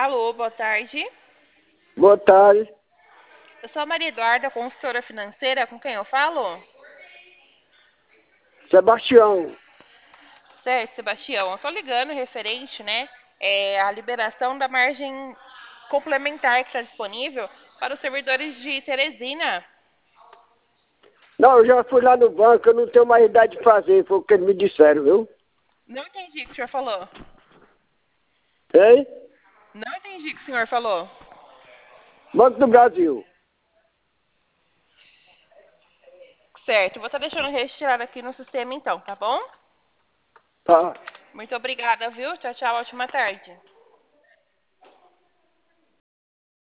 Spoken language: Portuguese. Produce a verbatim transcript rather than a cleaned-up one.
Alô, boa tarde. Boa tarde. Eu sou a Maria Eduarda, consultora financeira, com quem eu falo? Sebastião. Certo, Sebastião. Eu tô ligando referente, né, é, à liberação da margem complementar que está disponível para os servidores de Teresina. Não, eu já fui lá no banco, eu não tenho mais idade de fazer, foi o que eles me disseram, viu? Não entendi o que o senhor falou. Hein? Não entendi o que o senhor falou. Banco do Brasil. Certo, vou estar deixando registrado aqui no sistema então, tá bom? Tá. Muito obrigada, viu? Tchau, tchau, ótima tarde.